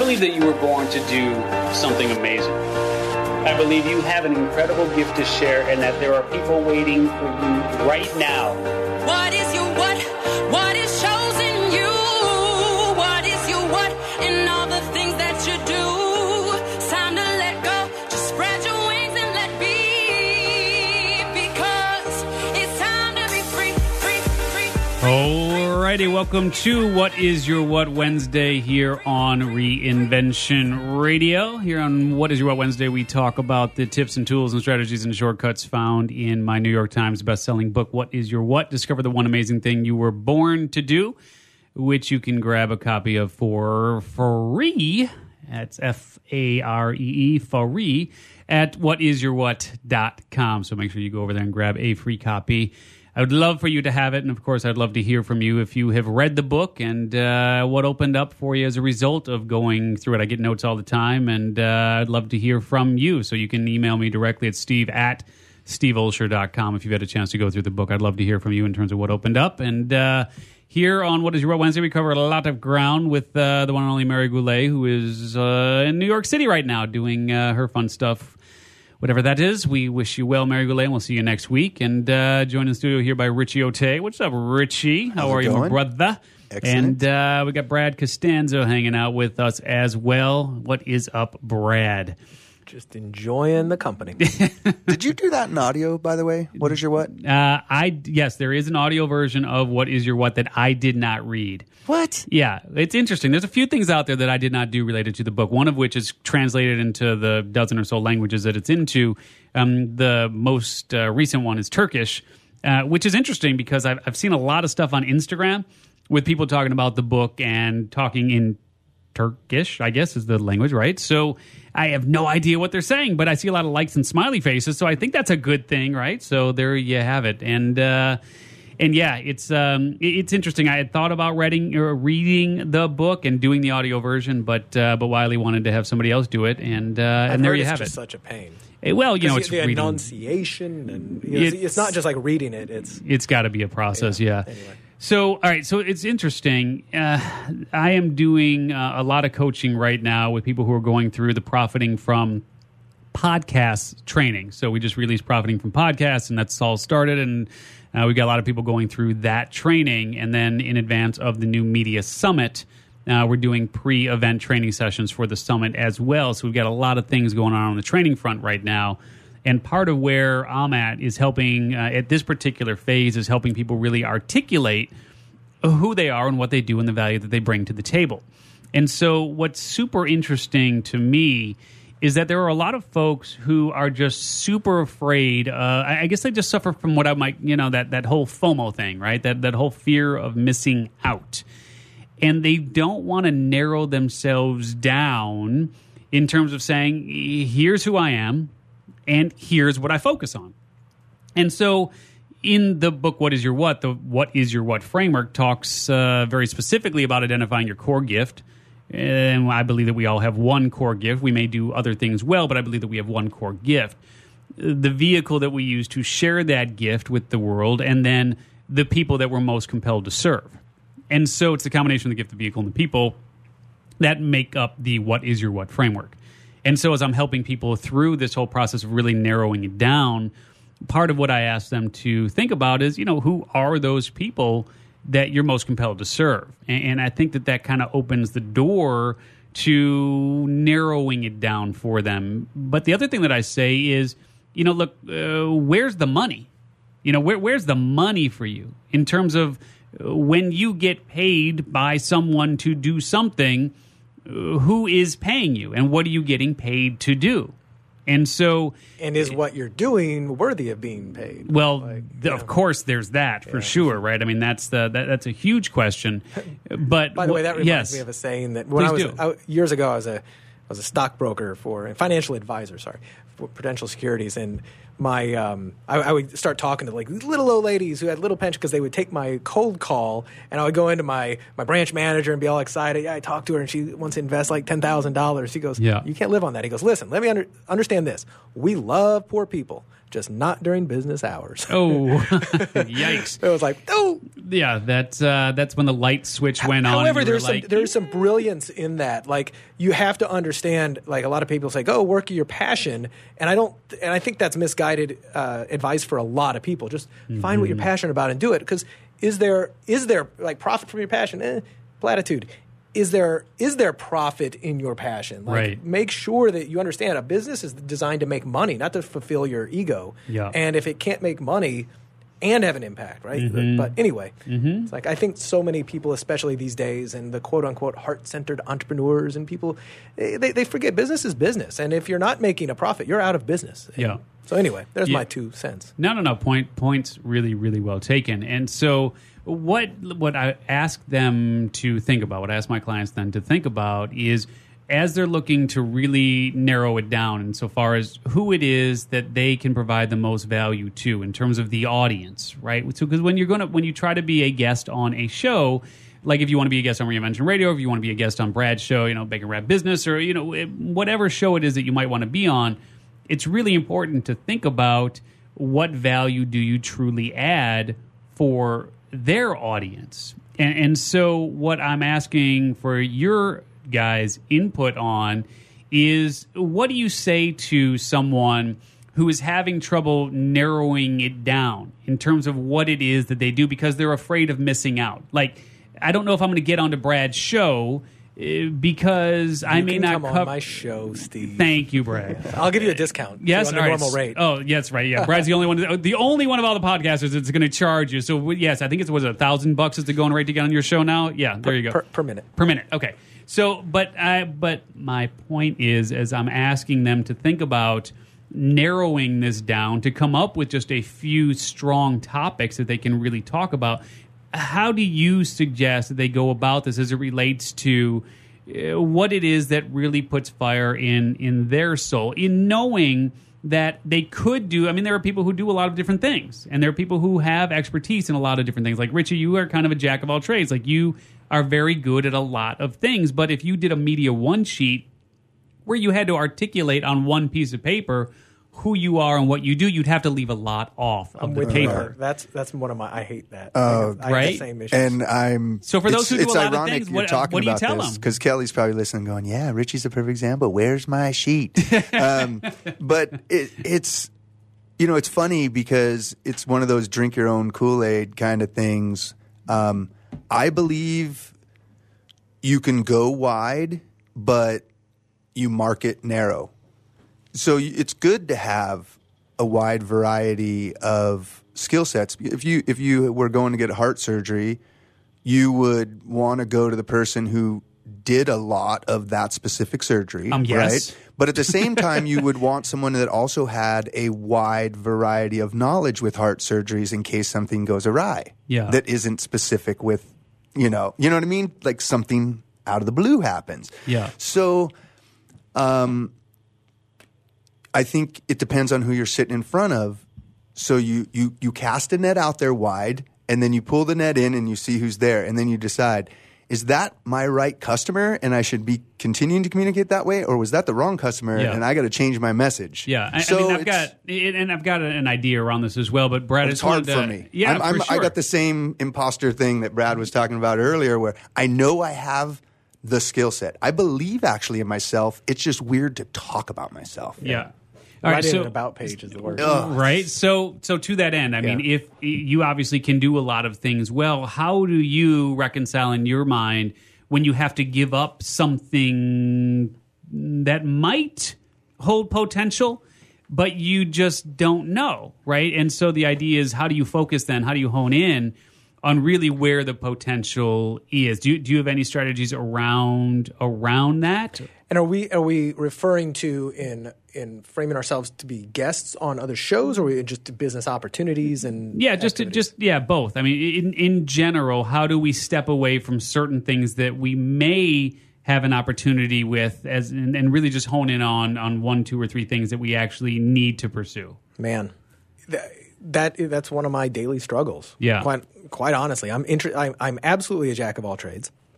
believe that you were born to do something amazing. I believe you have an incredible gift to share and that there are people waiting for you right now. What is your what? What is chosen you? What is your what? And all the things that you do. It's time to let go. Just spread your wings and let be. Because it's time to be free, free, free, free. Alrighty, welcome to What Is Your What Wednesday here on Reinvention Radio. Here on What Is Your What Wednesday, we talk about the tips and tools and strategies and shortcuts found in my New York Times bestselling book, What Is Your What? Discover the one amazing thing you were born to do, which you can grab a copy of for free. That's F-A-R-E-E, free, at whatisyourwhat.com. So make sure you go over there and grab a free copy. I would love for you to have it, and of course, I'd love to hear from you if you have read the book and what opened up for you as a result of going through it. I get notes all the time, and I'd love to hear from you. So you can email me directly at steve@steveolsher.com if you've had a chance to go through the book. I'd love to hear from you in terms of what opened up. And here on What Is Your What Wednesday, we cover a lot of ground with the one and only Mary Goulet, who is in New York City right now doing her fun stuff. Whatever that is, we wish you well, Mary Goulet, and we'll see you next week. And joined in the studio here by Richie Ote. What's up, Richie? How are you, my brother? Excellent. And we got Brad Costanzo hanging out with us as well. What is up, Brad? Just enjoying the company. Did you do that in audio, by the way? What is your what? Yes, there is an audio version of What Is Your What that I did not read. What? Yeah, it's interesting. There's a few things out there that I did not do related to the book, one of which is translated into the dozen or so languages that it's into. The most recent one is Turkish, which is interesting because I've seen a lot of stuff on Instagram with people talking about the book and talking in Turkish, I guess is the language, right? So I have no idea what they're saying, but I see a lot of likes and smiley faces, so I think that's a good thing, right? So there you have it. And yeah, it's interesting. I had thought about reading the book and doing the audio version, but Wiley wanted to have somebody else do it, and there you have it's it. just such a pain. Well, you know, it's the reading. enunciation, and it's not just like reading it. It's got to be a process, yeah. Anyway. So, all right, so it's interesting. I am doing a lot of coaching right now with people who are going through the Profiting from Podcasts training. So we just released Profiting from Podcasts, and that's all started, and we got a lot of people going through that training. And then in advance of the new Media Summit, we're doing pre-event training sessions for the summit as well. So we've got a lot of things going on the training front right now. And part of where I'm at is helping, at this particular phase, is helping people really articulate who they are and what they do and the value that they bring to the table. And so what's super interesting to me is that there are a lot of folks who are just super afraid. I guess they just suffer from what I might, that whole FOMO thing, right? That whole fear of missing out. And they don't want to narrow themselves down in terms of saying, here's who I am, and here's what I focus on. And so in the book, What Is Your What? The What Is Your What framework talks very specifically about identifying your core gift. And I believe that we all have one core gift. We may do other things well, but I believe that we have one core gift. The vehicle that we use to share that gift with the world, and then the people that we're most compelled to serve. And so it's the combination of the gift, the vehicle, and the people that make up the What Is Your What framework. And so as I'm helping people through this whole process of really narrowing it down, part of what I ask them to think about is, who are those people that you're most compelled to serve? And I think that kind of opens the door to narrowing it down for them. But the other thing that I say is, look, where's the money? Where's the money for you in terms of when you get paid by someone to do something? Who is paying you, and what are you getting paid to do? And so, and is what you're doing worthy of being paid? Well, of course, there's that for sure, right? I mean, that's a huge question. But by the way, that reminds me of a saying that when years ago, I was a stockbroker for financial advisor, for Prudential Securities, and I would start talking to like little old ladies who had little pension because they would take my cold call, and I would go into my branch manager and be all excited. Yeah, I talked to her and she wants to invest like $10,000. She goes, "You can't live on that." He goes, "Listen, let me understand this. We love poor people, just not during business hours." Oh, yikes! It was like, oh, Yeah, that's when the light switch went on. However, there's some brilliance in that. Like, you have to understand. Like, a lot of people say, "Go work your passion," and I think that's misguided advice for a lot of people. Just find what you're passionate about and do it. Because is there like profit from your passion? Platitude. Is there profit in your passion? Like, right. Make sure that you understand a business is designed to make money, not to fulfill your ego. Yeah. And if it can't make money and have an impact, right? But anyway, it's like I think so many people, especially these days, and the quote-unquote heart-centered entrepreneurs and people, they forget business is business. And if you're not making a profit, you're out of business. Yeah. So anyway, there's my 2 cents. No. Points really, really well taken. And so what I ask them to think about, what I ask my clients then to think about is, as they're looking to really narrow it down insofar as who it is that they can provide the most value to in terms of the audience, right? So, because when you try to be a guest on a show, like if you want to be a guest on Reinvention Radio, if you want to be a guest on Brad's show, Bacon Wrap Business, or whatever show it is that you might want to be on, it's really important to think about what value do you truly add for their audience. And so what I'm asking for your guys' input on is, what do you say to someone who is having trouble narrowing it down in terms of what it is that they do because they're afraid of missing out? Like, I don't know if I'm going to get onto Brad's show because I may not come on my show, Steve. Thank you, Brad. I'll give you a discount. Yes, on the normal rate. Oh, yes, right. Yeah, Brad's the only one of all the podcasters that's going to charge you. So yes, I think it's $1,000 is the going rate to get on your show now. Yeah, there you go. Per minute. Per minute. Okay. So, but my point is, as I'm asking them to think about narrowing this down to come up with just a few strong topics that they can really talk about, how do you suggest that they go about this as it relates to what it is that really puts fire in their soul, in knowing that they could do? I mean, there are people who do a lot of different things, and there are people who have expertise in a lot of different things. Like Richie, you are kind of a jack of all trades. Like, you are very good at a lot of things, but if you did a Media One sheet where you had to articulate on one piece of paper who you are and what you do, you'd have to leave a lot off of the paper. That's one of my. I hate that. I have right? the same issues. And so for those who do a lot of things, what do you tell them? Because Kelly's probably listening, going, "Yeah, Richie's a perfect example. Where's my sheet?" But it's it's funny because it's one of those drink your own Kool-Aid kind of things. I believe you can go wide, but you market narrow. So it's good to have a wide variety of skill sets. If you were going to get heart surgery, you would want to go to the person who did a lot of that specific surgery, yes. Right? But at the same time, you would want someone that also had a wide variety of knowledge with heart surgeries in case something goes awry. Yeah. That isn't specific with, you know what I mean? Like something out of the blue happens. Yeah. So, I think it depends on who you're sitting in front of. So you cast a net out there wide, and then you pull the net in and you see who's there, and then you decide, is that my right customer and I should be continuing to communicate that way, or was that the wrong customer and I got to change my message? Yeah, so I've got an idea around this as well, but Brad, it's hard for me. Yeah, for sure. I got the same imposter thing that Brad was talking about earlier, where I know I have the skill set. I believe actually in myself. It's just weird to talk about myself. Yeah. All right, so an about page is the word. Right. So to that end, I mean, if you obviously can do a lot of things well, how do you reconcile in your mind when you have to give up something that might hold potential, but you just don't know, right? And so the idea is, how do you focus then? How do you hone in on really where the potential is? Do you have any strategies around that? And are we referring to in framing ourselves to be guests on other shows, or are we just business opportunities and both. I mean, in general, how do we step away from certain things that we may have an opportunity with, and really just hone in on 1, 2, or 3 things that we actually need to pursue? Man, that's one of my daily struggles. Yeah, quite honestly, I'm absolutely a jack of all trades.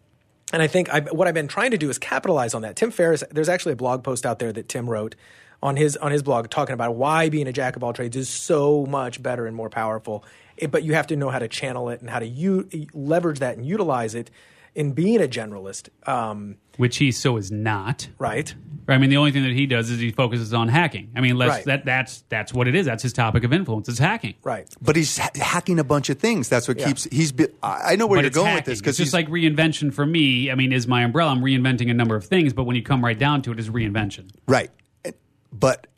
And I think what I've been trying to do is capitalize on that. Tim Ferriss, there's actually a blog post out there that Tim wrote on his blog talking about why being a jack of all trades is so much better and more powerful. But you have to know how to channel it and how to leverage that and utilize it in being a generalist. Which he is not. Right. I mean, the only thing that he does is he focuses on hacking. I mean, Right. that's what it is. That's his topic of influence. It's hacking. Right. But he's hacking a bunch of things. That's what keeps. I know where But you're it's going hacking. with this because it's just like reinvention for me. I mean, is my umbrella. I'm reinventing a number of things, but when you come right down to it, it's reinvention. right. But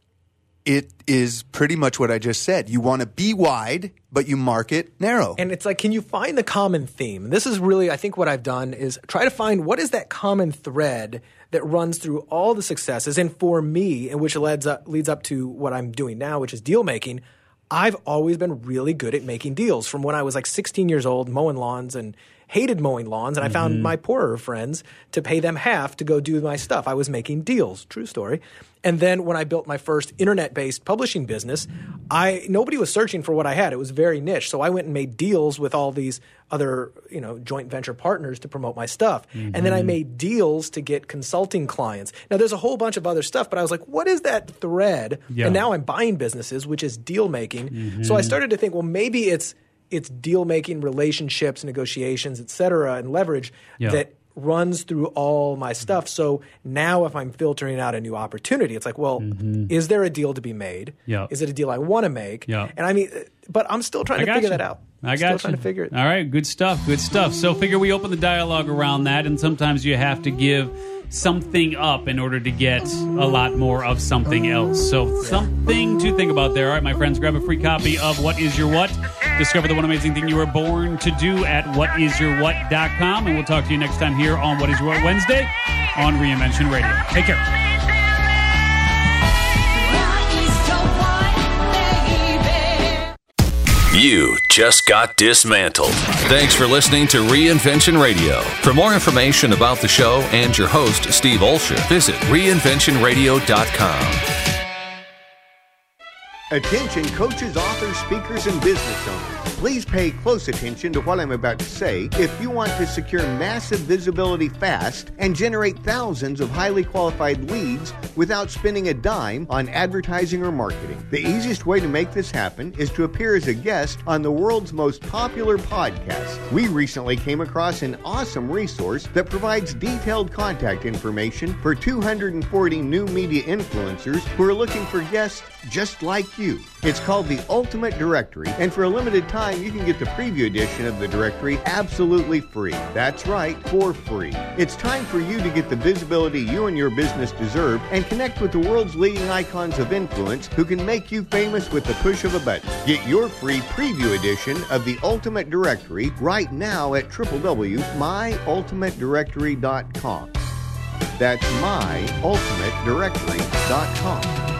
it is pretty much what I just said. You want to be wide, but you market narrow. And it's like, can you find the common theme? This is really, I think what I've done is try to find what is that common thread that runs through all the successes. And for me, and which leads up to what I'm doing now, which is deal making, I've always been really good at making deals. From when I was like 16 years old, mowing lawns and hated mowing lawns, and I found my poorer friends to pay them half to go do my stuff. I was making deals. True story. And then when I built my first internet-based publishing business, nobody was searching for what I had. It was very niche. So I went and made deals with all these other, joint venture partners to promote my stuff. And then I made deals to get consulting clients. Now there's a whole bunch of other stuff, but I was like, what is that thread? Yeah. And now I'm buying businesses, which is deal making. So I started to think, well, maybe it's deal making, relationships, negotiations, et cetera, and leverage that runs through all my stuff. So now if I'm filtering out a new opportunity, it's like, well, is there a deal to be made? Yeah. Is it a deal I want to make? Yeah. And I mean, but I'm still trying to figure that out. I got still you. trying to figure it. All right, good stuff. So figure we open the dialogue around that, and sometimes you have to give something up in order to get a lot more of something else. So something to think about there. All right, my friends, grab a free copy of What Is Your What? Discover the one amazing thing you were born to do at whatisyourwhat.com, and we'll talk to you next time here on What Is Your What Wednesday on Reinvention Radio. Take care. You just got dismantled. Thanks for listening to Reinvention Radio. For more information about the show and your host, Steve Olsher, visit reinventionradio.com. Attention coaches, authors, speakers, and business owners. Please pay close attention to what I'm about to say if you want to secure massive visibility fast and generate thousands of highly qualified leads without spending a dime on advertising or marketing. The easiest way to make this happen is to appear as a guest on the world's most popular podcast. We recently came across an awesome resource that provides detailed contact information for 240 new media influencers who are looking for guests just like you. It's called the Ultimate Directory, and for a limited time, you can get the preview edition of the directory absolutely free. That's right, for free. It's time for you to get the visibility you and your business deserve and connect with the world's leading icons of influence who can make you famous with the push of a button. Get your free preview edition of the Ultimate Directory right now at www.myultimatedirectory.com. That's myultimatedirectory.com.